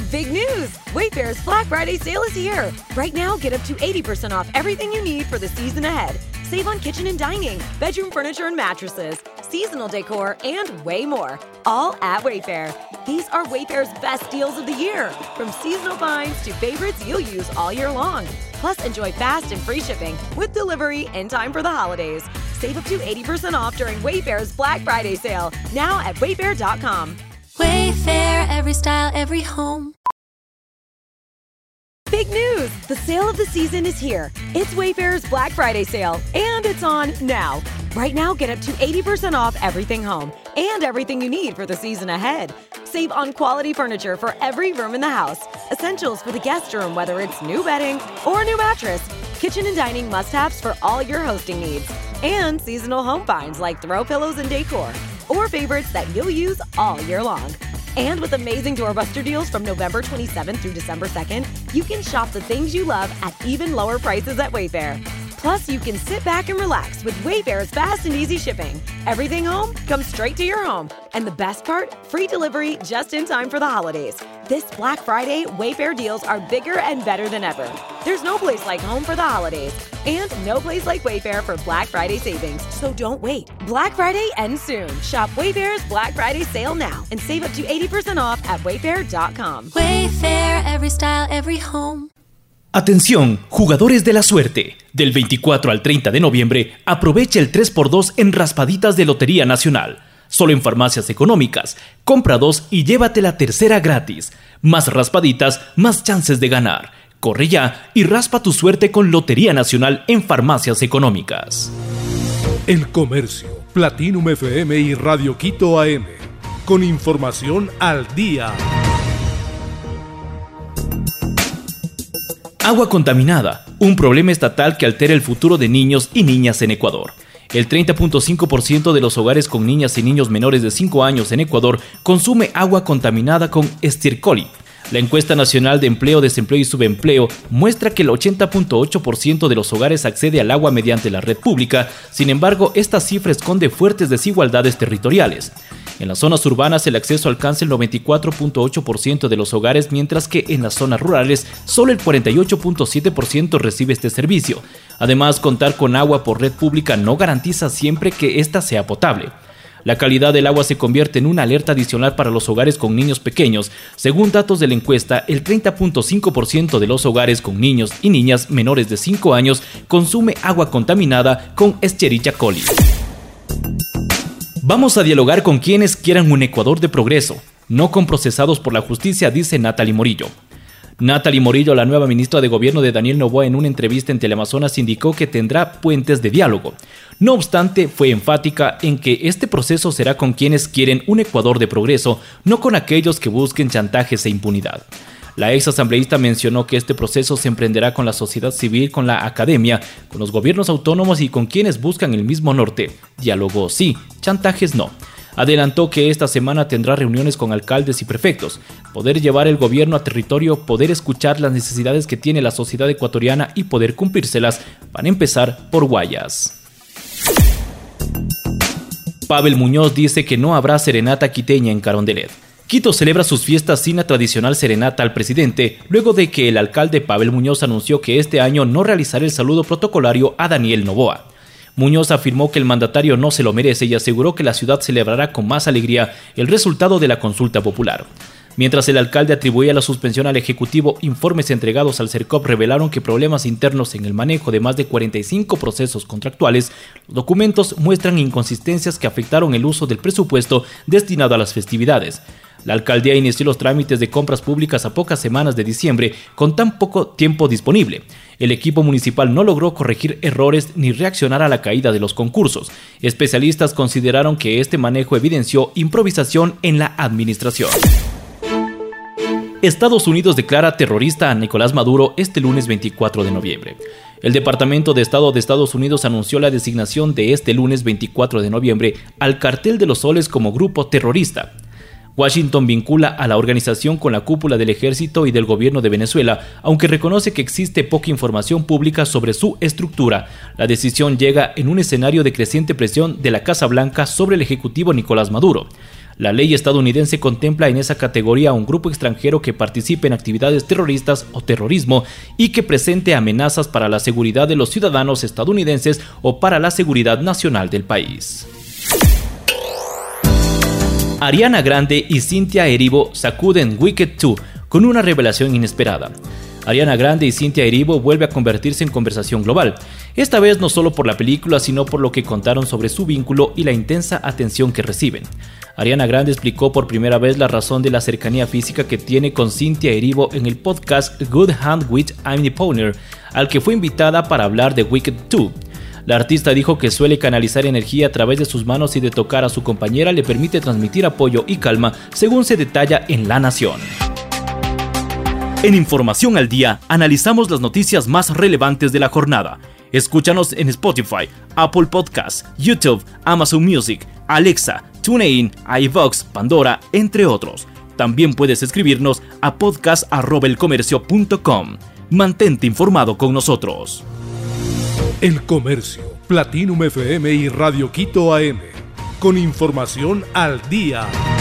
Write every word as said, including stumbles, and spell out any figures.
Big news! Wayfair's Black Friday sale is here. Right now, get up to eighty percent off everything you need for the season ahead. Save on kitchen and dining, bedroom furniture and mattresses, seasonal decor, and way more. All at Wayfair. These are Wayfair's best deals of the year. From seasonal finds to favorites you'll use all year long. Plus, enjoy fast and free shipping with delivery in time for the holidays. Save up to eighty percent off during Wayfair's Black Friday sale. Now at wayfair dot com. Wayfair, every style, every home. Big news! The sale of the season is here. It's Wayfair's Black Friday sale, and it's on now. Right now, get up to eighty percent off everything home and everything you need for the season ahead. Save on quality furniture for every room in the house. Essentials for the guest room, whether it's new bedding or a new mattress. Kitchen and dining must-haves for all your hosting needs. And seasonal home finds like throw pillows and decor. Or favorites that you'll use all year long. And with amazing doorbuster deals from November twenty-seventh through December second, you can shop the things you love at even lower prices at Wayfair. Plus, you can sit back and relax with Wayfair's fast and easy shipping. Everything home comes straight to your home. And the best part, free delivery just in time for the holidays. This Black Friday, Wayfair deals are bigger and better than ever. There's no place like home for the holidays. And no place like Wayfair for Black Friday savings. So don't wait. Black Friday ends soon. Shop Wayfair's Black Friday sale now and save up to eighty percent off at wayfair dot com. Wayfair, every style, every home. Atención, jugadores de la suerte. Del veinticuatro al treinta de noviembre, aprovecha el tres por dos en raspaditas de Lotería Nacional. Solo en farmacias económicas. Compra dos y llévate la tercera gratis. Más raspaditas, más chances de ganar. Corre ya y raspa tu suerte con Lotería Nacional en farmacias económicas. El Comercio, Platinum F M y Radio Quito A M. Con información al día. Agua contaminada, un problema estatal que altera el futuro de niños y niñas en Ecuador. El treinta punto cinco por ciento de los hogares con niñas y niños menores de cinco años en Ecuador consume agua contaminada con estiércol. La encuesta nacional de empleo, desempleo y subempleo muestra que el ochenta punto ocho por ciento de los hogares accede al agua mediante la red pública. Sin embargo, esta cifra esconde fuertes desigualdades territoriales. En las zonas urbanas el acceso alcanza el noventa y cuatro punto ocho por ciento de los hogares, mientras que en las zonas rurales solo el cuarenta y ocho punto siete por ciento recibe este servicio. Además, contar con agua por red pública no garantiza siempre que ésta sea potable. La calidad del agua se convierte en una alerta adicional para los hogares con niños pequeños. Según datos de la encuesta, el treinta punto cinco por ciento de los hogares con niños y niñas menores de cinco años consume agua contaminada con Escherichia coli. Vamos a dialogar con quienes quieran un Ecuador de progreso, no con procesados por la justicia, dice Natalie Morillo. Natalie Morillo, la nueva ministra de Gobierno de Daniel Noboa, en una entrevista en Teleamazonas indicó que tendrá puentes de diálogo. No obstante, fue enfática en que este proceso será con quienes quieren un Ecuador de progreso, no con aquellos que busquen chantajes e impunidad. La ex asambleísta mencionó que este proceso se emprenderá con la sociedad civil, con la academia, con los gobiernos autónomos y con quienes buscan el mismo norte. Diálogo sí, chantajes no. Adelantó que esta semana tendrá reuniones con alcaldes y prefectos, poder llevar el gobierno a territorio, poder escuchar las necesidades que tiene la sociedad ecuatoriana y poder cumplírselas, van a empezar por Guayas. Pavel Muñoz dice que no habrá serenata quiteña en Carondelet. Quito celebra sus fiestas sin la tradicional serenata al presidente, luego de que el alcalde Pavel Muñoz anunció que este año no realizará el saludo protocolario a Daniel Noboa. Muñoz afirmó que el mandatario no se lo merece y aseguró que la ciudad celebrará con más alegría el resultado de la consulta popular. Mientras el alcalde atribuía la suspensión al Ejecutivo, informes entregados al CERCOP revelaron que problemas internos en el manejo de más de cuarenta y cinco procesos contractuales. Los documentos muestran inconsistencias que afectaron el uso del presupuesto destinado a las festividades. La alcaldía inició los trámites de compras públicas a pocas semanas de diciembre con tan poco tiempo disponible. El equipo municipal no logró corregir errores ni reaccionar a la caída de los concursos. Especialistas consideraron que este manejo evidenció improvisación en la administración. Estados Unidos declara terrorista a Nicolás Maduro este lunes veinticuatro de noviembre. El Departamento de Estado de Estados Unidos anunció la designación de este lunes veinticuatro de noviembre al Cartel de los Soles como grupo terrorista. Washington vincula a la organización con la cúpula del ejército y del gobierno de Venezuela, aunque reconoce que existe poca información pública sobre su estructura. La decisión llega en un escenario de creciente presión de la Casa Blanca sobre el ejecutivo Nicolás Maduro. La ley estadounidense contempla en esa categoría a un grupo extranjero que participe en actividades terroristas o terrorismo y que presente amenazas para la seguridad de los ciudadanos estadounidenses o para la seguridad nacional del país. Ariana Grande y Cynthia Erivo sacuden Wicked dos con una revelación inesperada. Ariana Grande y Cynthia Erivo vuelve a convertirse en conversación global, esta vez no solo por la película, sino por lo que contaron sobre su vínculo y la intensa atención que reciben. Ariana Grande explicó por primera vez la razón de la cercanía física que tiene con Cynthia Erivo en el podcast Good Hand with Amy Poehler, al que fue invitada para hablar de Wicked dos. La artista dijo que suele canalizar energía a través de sus manos y de tocar a su compañera le permite transmitir apoyo y calma, según se detalla en La Nación. En Información al Día, analizamos las noticias más relevantes de la jornada. Escúchanos en Spotify, Apple Podcasts, YouTube, Amazon Music, Alexa, TuneIn, iVoox, Pandora, entre otros. También puedes escribirnos a podcast arroba elcomercio punto com. Mantente informado con nosotros. El Comercio, Platinum F M y Radio Quito A M. Con información al día.